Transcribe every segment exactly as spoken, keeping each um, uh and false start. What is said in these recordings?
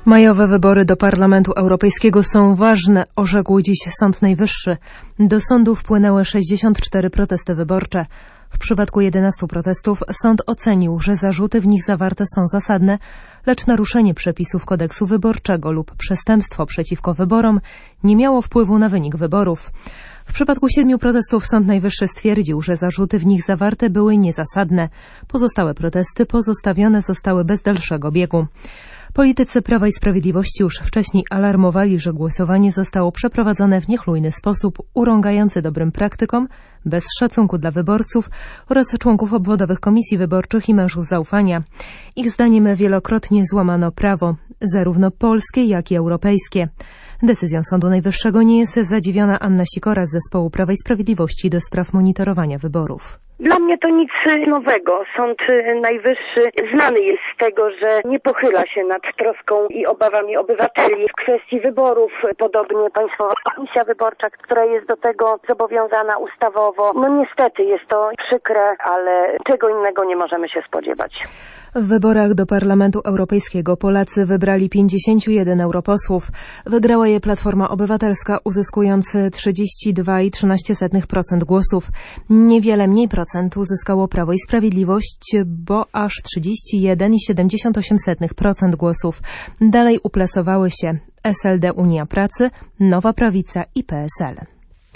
Majowe wybory do Parlamentu Europejskiego są ważne, orzekł dziś Sąd Najwyższy. Do sądu wpłynęły sześćdziesiąt cztery protesty wyborcze. W przypadku jedenastu protestów sąd ocenił, że zarzuty w nich zawarte są zasadne, lecz naruszenie przepisów kodeksu wyborczego lub przestępstwo przeciwko wyborom nie miało wpływu na wynik wyborów. W przypadku siedmiu protestów Sąd Najwyższy stwierdził, że zarzuty w nich zawarte były niezasadne. Pozostałe protesty pozostawione zostały bez dalszego biegu. Politycy Prawa i Sprawiedliwości już wcześniej alarmowali, że głosowanie zostało przeprowadzone w niechlujny sposób, urągający dobrym praktykom, bez szacunku dla wyborców oraz członków obwodowych komisji wyborczych i mężów zaufania. Ich zdaniem wielokrotnie złamano prawo, zarówno polskie, jak i europejskie. Decyzją Sądu Najwyższego nie jest zadziwiona Anna Sikora z Zespołu Prawa i Sprawiedliwości do spraw monitorowania wyborów. Dla mnie to nic nowego. Sąd Najwyższy znany jest z tego, że nie pochyla się nad troską i obawami obywateli w kwestii wyborów. Podobnie Państwowa Komisja Wyborcza, która jest do tego zobowiązana ustawowo. No niestety jest to przykre, ale czego innego nie możemy się spodziewać. W wyborach do Parlamentu Europejskiego Polacy wybrali pięćdziesięciu jeden europosłów. Wygrała je Platforma Obywatelska, uzyskując trzydzieści dwa przecinek trzynaście procent głosów. Niewiele mniej procent uzyskało Prawo i Sprawiedliwość, bo aż trzydzieści jeden przecinek siedemdziesiąt osiem procent głosów. Dalej uplasowały się S L D Unia Pracy, Nowa Prawica i P S L.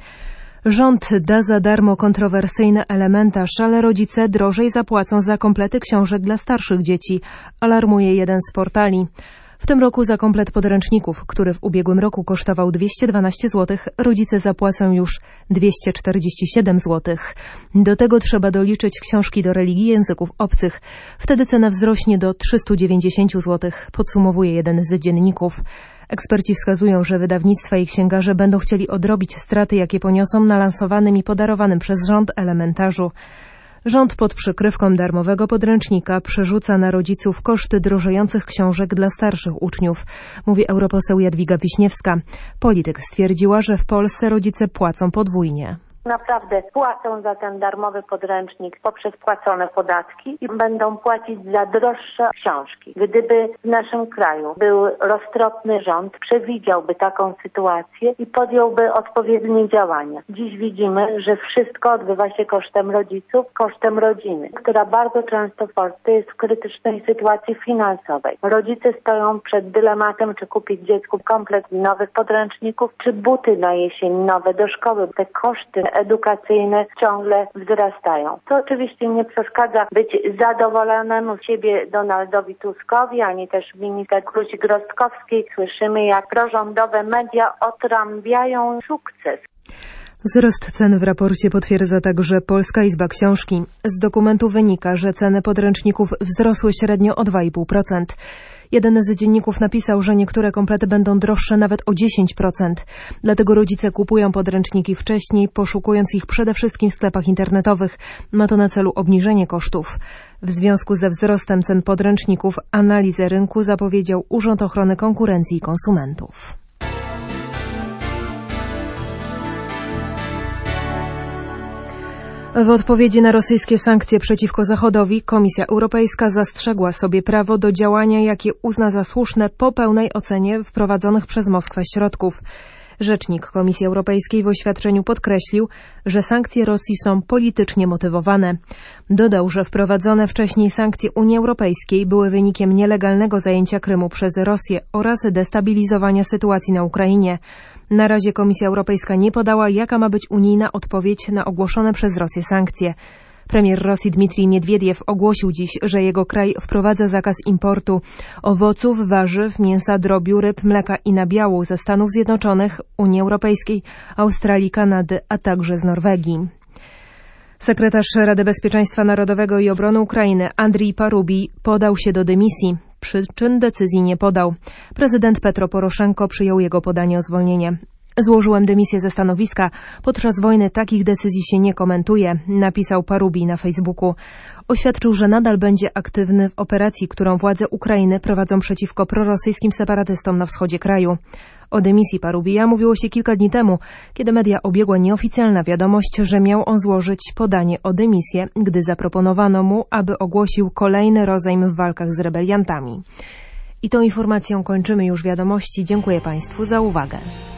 Rząd da za darmo kontrowersyjny elementarz, ale rodzice drożej zapłacą za komplety książek dla starszych dzieci, alarmuje jeden z portali. W tym roku za komplet podręczników, który w ubiegłym roku kosztował dwieście dwanaście złotych, rodzice zapłacą już dwieście czterdzieści siedem złotych. Do tego trzeba doliczyć książki do religii języków obcych. Wtedy cena wzrośnie do trzysta dziewięćdziesiąt złotych, podsumowuje jeden z dzienników. Eksperci wskazują, że wydawnictwa i księgarze będą chcieli odrobić straty, jakie poniosą na lansowanym i podarowanym przez rząd elementarzu. Rząd pod przykrywką darmowego podręcznika przerzuca na rodziców koszty drożejących książek dla starszych uczniów, mówi europoseł Jadwiga Wiśniewska. Polityk stwierdziła, że w Polsce rodzice płacą podwójnie. Naprawdę płacą za ten darmowy podręcznik poprzez płacone podatki i będą płacić za droższe książki. Gdyby w naszym kraju był roztropny rząd, przewidziałby taką sytuację i podjąłby odpowiednie działania. Dziś widzimy, że wszystko odbywa się kosztem rodziców, kosztem rodziny, która bardzo często w Polsce jest w krytycznej sytuacji finansowej. Rodzice stoją przed dylematem, czy kupić dziecku komplet nowych podręczników, czy buty na jesień nowe do szkoły. Te koszty edukacyjne ciągle wzrastają. To oczywiście nie przeszkadza być zadowolonemu z siebie Donaldowi Tuskowi, ani też minister Kluzik-Rostkowskiej. Słyszymy, jak prorządowe media otrąbiają sukces. Wzrost cen w raporcie potwierdza także Polska Izba Książki. Z dokumentu wynika, że ceny podręczników wzrosły średnio o dwa i pół procent. Jeden z dzienników napisał, że niektóre komplety będą droższe nawet o dziesięć procent. Dlatego rodzice kupują podręczniki wcześniej, poszukując ich przede wszystkim w sklepach internetowych. Ma to na celu obniżenie kosztów. W związku ze wzrostem cen podręczników analizę rynku zapowiedział Urząd Ochrony Konkurencji i Konsumentów. W odpowiedzi na rosyjskie sankcje przeciwko Zachodowi Komisja Europejska zastrzegła sobie prawo do działania, jakie uzna za słuszne po pełnej ocenie wprowadzonych przez Moskwę środków. Rzecznik Komisji Europejskiej w oświadczeniu podkreślił, że sankcje Rosji są politycznie motywowane. Dodał, że wprowadzone wcześniej sankcje Unii Europejskiej były wynikiem nielegalnego zajęcia Krymu przez Rosję oraz destabilizowania sytuacji na Ukrainie. Na razie Komisja Europejska nie podała, jaka ma być unijna odpowiedź na ogłoszone przez Rosję sankcje. Premier Rosji Dmitrij Miedwiediew ogłosił dziś, że jego kraj wprowadza zakaz importu owoców, warzyw, mięsa, drobiu, ryb, mleka i nabiału ze Stanów Zjednoczonych, Unii Europejskiej, Australii, Kanady, a także z Norwegii. Sekretarz Rady Bezpieczeństwa Narodowego i Obrony Ukrainy Andrii Parubi podał się do dymisji. Przyczyn decyzji nie podał. Prezydent Petro Poroszenko przyjął jego podanie o zwolnienie. Złożyłem dymisję ze stanowiska. Podczas wojny takich decyzji się nie komentuje, napisał Parubi na Facebooku. Oświadczył, że nadal będzie aktywny w operacji, którą władze Ukrainy prowadzą przeciwko prorosyjskim separatystom na wschodzie kraju. O dymisji Parubija mówiło się kilka dni temu, kiedy media obiegła nieoficjalna wiadomość, że miał on złożyć podanie o dymisję, gdy zaproponowano mu, aby ogłosił kolejny rozejm w walkach z rebeliantami. I tą informacją kończymy już wiadomości. Dziękuję Państwu za uwagę.